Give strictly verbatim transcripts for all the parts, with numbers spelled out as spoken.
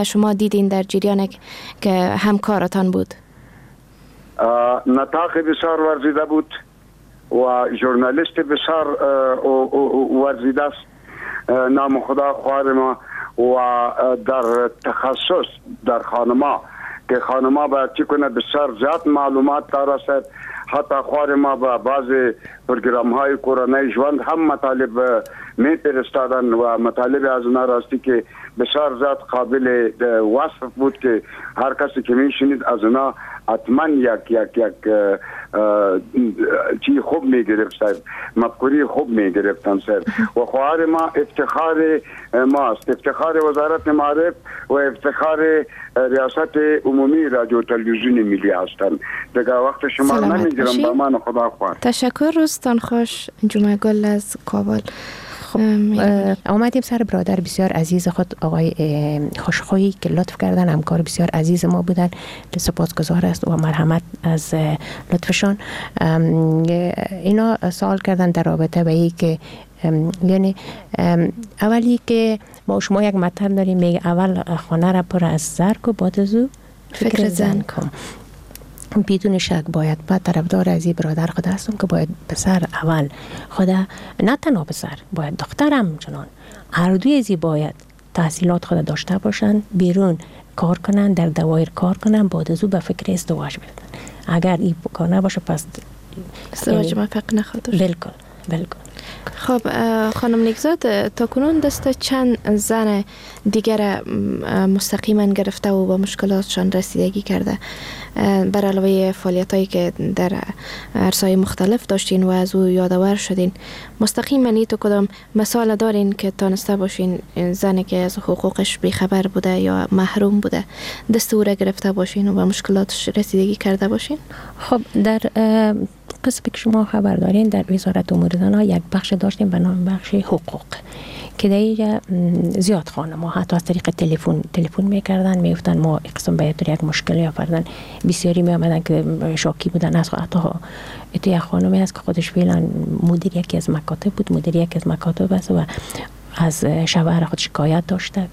شما دیدین در جریان که همکارتان بود؟ نطاق بسیار ورزیده بود و ژورنالیست بسیار ورزیده است. نام خدا خوار ما و در تخصص در خانما که خانما باید چی کنه بسیار زیاد معلومات دارد. حتی خوار ما با بعض پروگرام های کورونای ژوند هم مطالب می فرستادن و مطالب از اونا راستی که بسیار زیاد قابل وصف بود که هر کسی که می شنید از اونا حتما یک یک یک چی خوب می گرفت سر مفکوری خوب می گرفتن سر و خوار ما افتخار ماست، افتخار وزارت معارف و افتخار ریاست عمومی رادیو تلویزیون ملی هستند. دیگه وقت شما نمیگیرم با من خدا خواهد. تشکر، روزتان خوش. جمعه گل از کابل. خب آمدیم سر برادر بسیار عزیز خود آقای خوشخویی که لطف کردن، همکار بسیار عزیز ما بودن، سپاسگزار است و مرحمت از لطفشان. اینا سوال کردن در رابطه به این که یعنی اولی که ما شما یک مطلب داریم میگه اول خانه را پر از زر کو بعد از او فکر زن کن. بدون شک باید با طرفدار از این برادر خود هستم که باید پسر اول خود، نه تنها پسر، باید دخترم چنان هر دوی ازی باید تحصیلات خود داشته باشن، بیرون کار کنن، در دوایر کار کنن، بعد از او به فکر ازدواج بردن. اگر این کار نباشه پس ازدواج موفق نخواهد داشت. بالکل بالکل. خب خانم نیکزاد، تا کنون دست چند زن دیگر مستقیما گرفته و با مشکلاتشان رسیدگی کرده؟ بر علاوه فعالیتایی که در عرصه‌های مختلف داشتین و از او یادآور شدین، مستقیما ای تو کدام مثال دارین که تانسته باشین زنی که از حقوقش بیخبر بوده یا محروم بوده دست او را گرفته باشین و با مشکلاتش رسیدگی کرده باشین؟ خب در قسمی که شما خبر دارین در وزارت امور زنان یک بخش داشتیم به نام بخش حقوق که دیگه زیاد خانم ها حتی از طریق تلفن تلفن میکردن، میگفتن ما اقسام باید یک مشکلی آوردن. بسیاری می آمدن که شاکی بودن. از حتی اتو یک خانمی هست که خودش فعلا مدیر یکی از مکاتب بود، مدیر یکی از مکاتب است و از شوهر خود شکایت داشته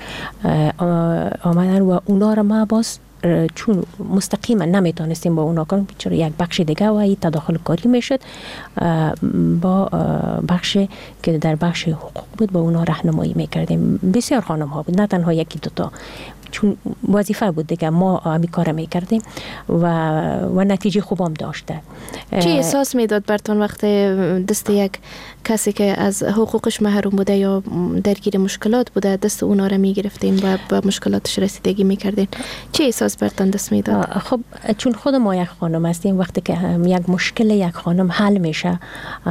آمدن و اونا را ما باز چون مستقیما نمیتونستیم با اونا کنیم، چرا یک بخش دیگه و این تداخل کاری میشد با بخش که در بخش حقوق بود با اونا راهنمایی میکردیم. بسیار خانم ها بود، نه تنها یکی دوتا، چون وظیفه بود دیگه ما همین کار میکردیم و و نتیجه خوبم داشته. چی احساس میداد براتون وقتی دست یک کسی که از حقوقش محروم بوده یا درگیر مشکلات بوده دست اونا را میگرفتین و با مشکلاتش رسیدگی میکردین؟ چی احساس براتون دست میداد؟ خب چون خود ما یک خانم هستیم، وقتی که یک مشکل یک خانم حل میشه،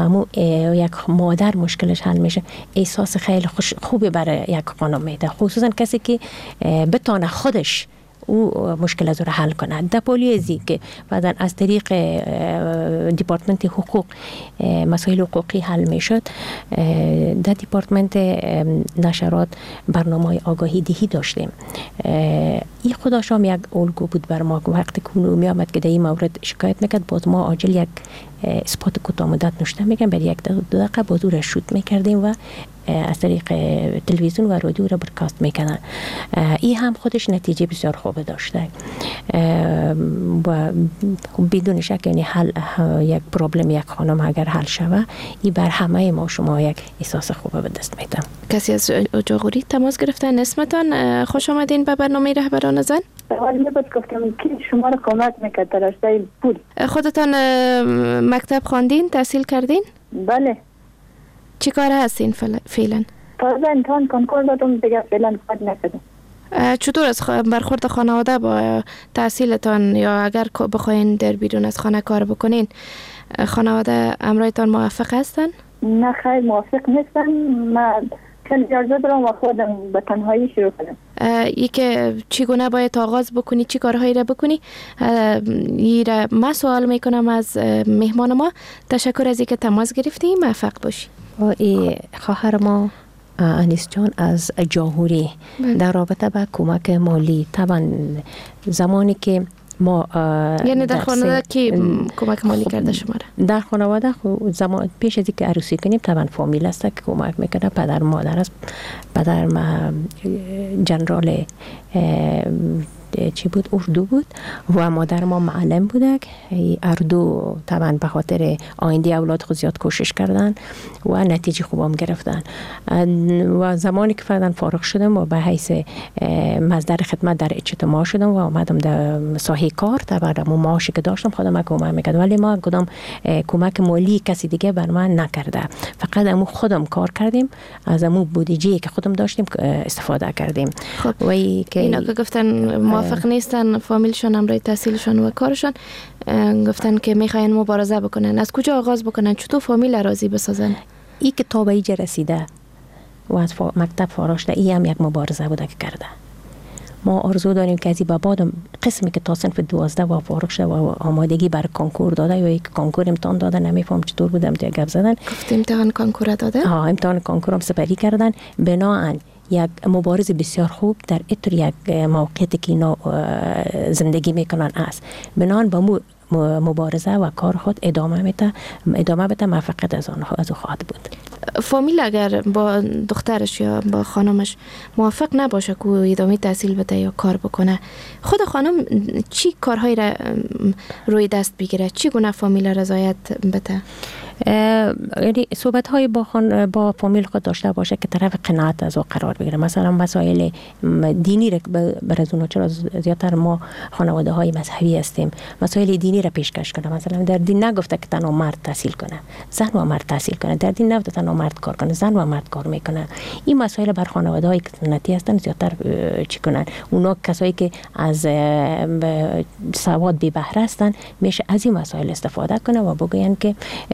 یک مادر مشکلش حل میشه، احساس خیلی خوش خوبی برای یک خانم میده، خصوصا کسی که بتونه خودش او مشکل از رو حل کنه. در پولیزی که بعدن از طریق دیپارتمنت حقوق مسائل حقوقی حل میشد، در دیپارتمنت نشرات برنامه آگاهی دهی داشتیم. این خودش هم یک الگو بود بر ما. وقتی که اونو می آمد که در این مورد شکایت میکرد، باز ما عاجل یک اسپات کوتاه مدت نوشته میگم برای یک دو دقیقه باز او را شوت میکردیم و از طریق تلویزیون و رادیو را برکاست میکنن. این هم خودش نتیجه بسیار خوب داشته و بدون شک یعنی حل یک پرابلم یک خانم اگر حل شوه، این بر همه ما شما یک احساس خوب به دست میده. کسی از اجاقوری تماس گرفتن؟ اسمتان خوش آمدین به برنامه رهبران زن. حالی بود گفتم که شما را کمک میکرد در رشته پول. خودتان مکتب خواندین، تحصیل کردین؟ بله. چی کاره هستین فعلا؟ تازه امتحان کنکور دادم دیگه فعلا کار نکردم. چطور از برخورد خانواده با تحصیلتان یا اگر بخواین در بیرون از خانه کار بکنین، خانواده امرایتان موافق هستن؟ نه خیلی موافق نیستن. من چند اجازه دارم و خودم به تنهایی شروع کنم. ای که چگونه باید آغاز بکنی، چی کارهایی را بکنی، ای را من سوال میکنم از مهمان ما. تشکر از اینکه تماس گرفتی، موفق باشی. ای خواهر ما انیس جان از جاهوری در رابطه با کمک مالی، طبعا زمانی که ما یعنی در خانواده کی کمک مالی کرده شما را؟ در خانواده خب زمان پیش از اینکه عروسی کنیم طبعا فامیل است که کمک میکنه. پدر مادر است. پدر ما جنرال چی بود؟ اردو بود و مادر ما معلم بوده. اردو طبعا به خاطر آینده اولاد خود زیاد کوشش کردن و نتیجه خوبم گرفتن. و زمانی که فرداً فارغ شدم و به حیث مصدر خدمت در اجتماع شدم و آمدم در ساحه کار، طبعا مو معاشی که داشتم خودم کمک میکرد، ولی ما کدام کمک مالی کسی دیگه بر من نکرده. فقط امو خودم کار کردیم، از امو بودجه که خودم داشتیم استفاده کردیم. خب و که اینا که گفتن موافق نیستن فامیلشون امرای تحصیلشون و کارشون، گفتن که میخواین مبارزه بکنن، از کجا آغاز بکنن؟ چطور فامیل راضی بسازن؟ این که تا به اینجا رسیده و از مکتب فارغ شده، این هم یک مبارزه بوده که کرده. ما آرزو داریم که از این بعد قسمی که تا صنف دوازده و فارغ شده و آمادگی برای کنکور داده یا یک کنکور امتحان داده، نمیفهم چطور بودم تو گپ زدن. گفت امتحان کنکور داده؟ ها امتحان کنکور هم سپری کردن. بناهن یک مبارز بسیار خوب در اتر یک موقعیتی که اینا زندگی میکنن است. بناهن با مو مبارزه و کار خود ادامه میده ادامه بده موفقیت از آن از خواهد بود. فامیل اگر با دخترش یا با خانمش موافق نباشه که ادامه تحصیل بده یا کار بکنه، خود خانم چی کارهایی را روی دست بگیره؟ چی گونه فامیل رضایت بده؟ یعنی صحبت های با خان با فامیل خود داشته باشه که طرف قناعت از او قرار بگیره. مثلا مسائل دینی را بر از اونها، چرا زیادتر ما خانواده های مذهبی هستیم، مسائل دینی را پیشکش کنه. مثلا در دین نگفته که تنها مرد تحصیل کنه، زن و مرد تحصیل کنه. در دین نگفته تنها مرد کار کنه، زن و مرد کار میکنه. این مسائل بر خانواده های سنتی هستن زیادتر چی کنن. اونا کسایی که از سواد بی بهره هستن میشه از این مسائل استفاده کنه و بگوین که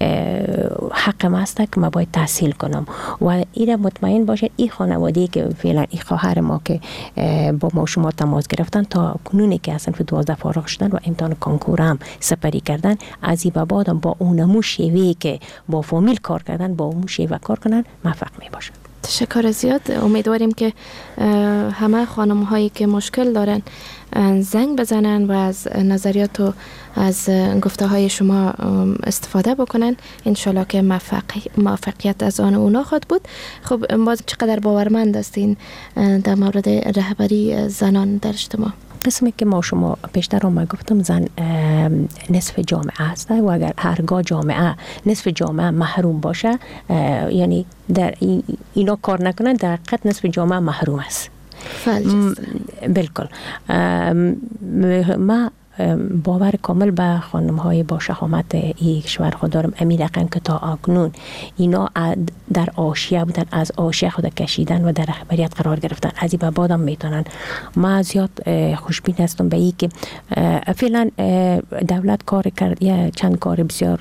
حق ما است که ما باید تحصیل کنم و این مطمئن باشه این خانواده‌ای که فعلا این خواهر ما که با ما شما تماس گرفتن تا کنونی که اصلا في دوازده فارغ شدن و امتحان کنکور هم سپری کردن، از این بعد با اونمو شیوهی که با فامیل کار کردن با اون شیوه کار کنن موفق می باشن. تشکر زیاد. امیدواریم که همه خانم هایی که مشکل دارن زنگ بزنن و از نظریات و از گفته های شما استفاده بکنن. انشالله که موفقیت از آن اونا خواهد بود. خب باز چقدر باورمند هستین در مورد رهبری زنان در اجتماع؟ قسمی که ما شما پیشتر ما گفتم زن نصف جامعه است و اگر هرگاه جامعه نصف جامعه محروم باشه، یعنی در اینا کار نکنن، در حقیقت نصف جامعه محروم است. بالکل. ما باور کامل به خانم های با شهامت این کشور خود دارم. امیر رقم که تا اکنون اینا در آشیه بودن، از آشیه خود کشیدن و در رهبریت قرار گرفتن، از این به بعدم میتونن. ما زیاد خوشبین هستم به این که فعلا دولت کار کرد، یا چند کار بسیار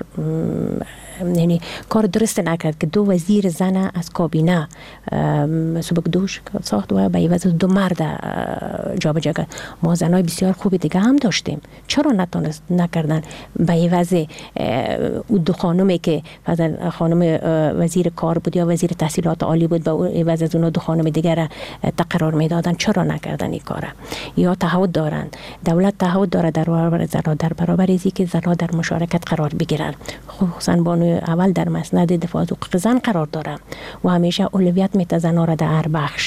یعنی کار درست نکرد که دو وزیر زن از کابینه سبک دوش ساخت و به عوض دو مرد جابجا کرد. ما زنای بسیار خوبی دیگه هم داشتیم، چرا نتونست نکردن؟ به عوض او دو خانمی که مثلا خانم وزیر کار بود یا وزیر تحصیلات عالی بود، به عوض از اون دو خانم دیگر را تقرار میدادن، چرا نکردن این کارا؟ یا تعهد دارن، دولت تعهد داره در برابر زنان، در برابر اینکه که زنان در مشارکت قرار بگیرن، خصوصا بانو اول در مسند دفاع از حقوق زن قرار داره و همیشه اولویت میده زنان را در هر بخش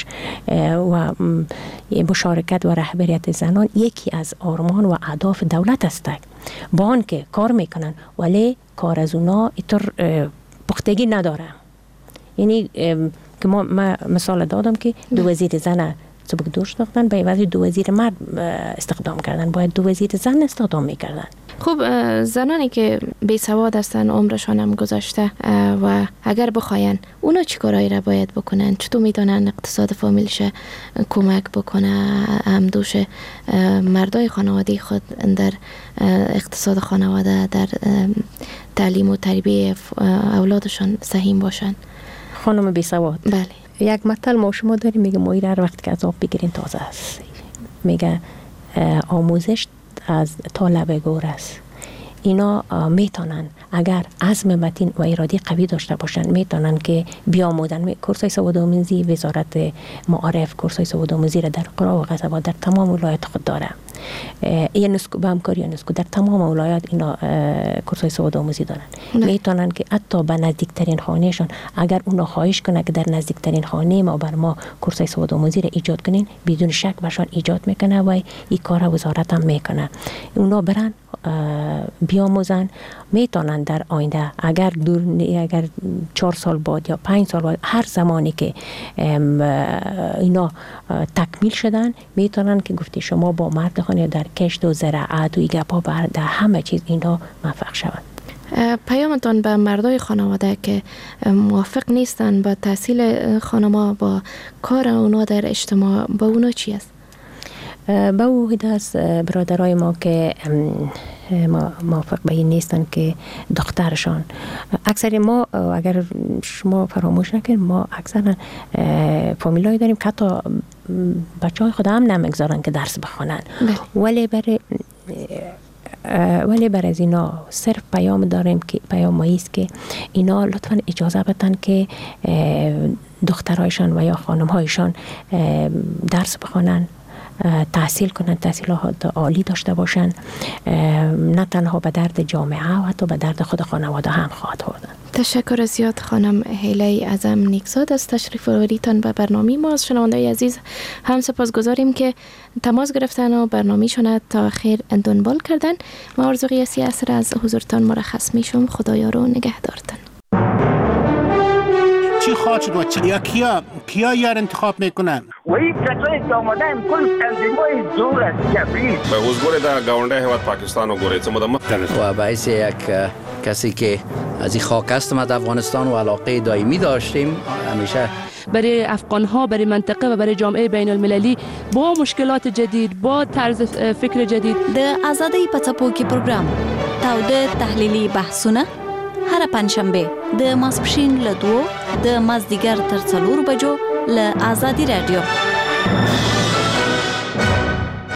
و مشارکت و رهبریت زنان یکی از آرمان و اهداف دولت است. با آن که کار میکنن ولی کار از اونا اینطور پختگی نداره. یعنی که ما مثال دادم که دو وزیر زن سبک دوش داشتن، به عوض دو وزیر مرد استخدام کردن، باید دو وزیر زن استخدام میکردن. خب زنانی که بی سواد هستن، عمرشان هم گذشته و اگر بخواین اونا چی کارایی را باید بکنن؟ چطور میتونن اقتصاد فامیلش کمک بکنه؟ هم دوش مردای خانواده خود در اقتصاد خانواده، در تعلیم و تربیه اولادشان سهیم باشن؟ خانم بی سواد، بله. یک مثل ما شما داریم، میگه مویر هر وقت که از آب بگیرین تازه است. میگه آموزش از تا لب گور است. اینا میتونن اگر عزم متین و اراده قوی داشته باشن میتونن که بیاموزن. کورسای سوادآموزی وزارت معارف کورسای سوادآموزی را در قرا و قصبات در تمام ولایت خود داره. یا نسکو به همکاری یا نسکو در تمام ولایات اینا کورسای سواد آموزی دارن. میتونن که حتی به نزدیکترین خانهشان اگر اونا خواهش کنه که در نزدیکترین خانه ما بر ما کورسای سواد آموزی را ایجاد کنین، بدون شک برشان ایجاد میکنه و این کار وزارت هم میکنه. اونا برن بیاموزن، میتونن در آینده اگر دور اگر چهار سال بعد یا پنج سال بعد هر زمانی که اینا تکمیل شدن میتونن که گفتی شما با مرد خانه در کشت و زراعت و ایگپا بر در همه چیز اینا موفق شوند. پیامتان به مردای خانواده که موافق نیستن با تحصیل خانما با کار اونا در اجتماع با اونا چی است؟ با او از برادرای ما که ما موافق به این نیستن که دخترشان اکثر ما اگر شما فراموش نکنید ما اکثرا فامیلایی داریم که حتی بچه های خود هم نمیگذارن که درس بخوانن، ولی برای ولی برای از اینا صرف پیام داریم که پیام مایی است که اینا لطفا اجازه بدن که دخترهایشان و یا خانمهایشان درس بخوانن، تحصیل کنن، تحصیلات عالی داشته باشن، نه تنها به درد جامعه و حتی به درد خود خانواده هم خواهد بود. تشکر زیاد خانم هیله اعظم نیکزاد از تشریف آوریتان به برنامه ما. از شنونده‌های عزیز هم سپاسگزاریم که تماس گرفتن و برنامه‌شان تا خیر دنبال کردن. ما آرزو قیاسی اثر از حضورتان مرخص میشم. خدایارو نگهدارتان. چی خواهد شد و چی؟ یا کیا کیا یار انتخاب میکنن؟ و این کسایی که آمدن کل تنظیمای زور است جبری. به وزگوری در گاونده هواد پاکستان و گوری چمودم و باعث یک کسی که از این خاک هستم از افغانستان و علاقه دائمی داشتیم همیشه برای افغان‌ها، برای منطقه و برای جامعه بین المللی با مشکلات جدید، با طرز فکر جدید. د آزادۍ په څپو کې پروګرام تاوده تحلیلي بحثونه هر پنځشنبه د ماسپښین له دوو د مازدیګر تر څلورو بجو له آزادي رادیو.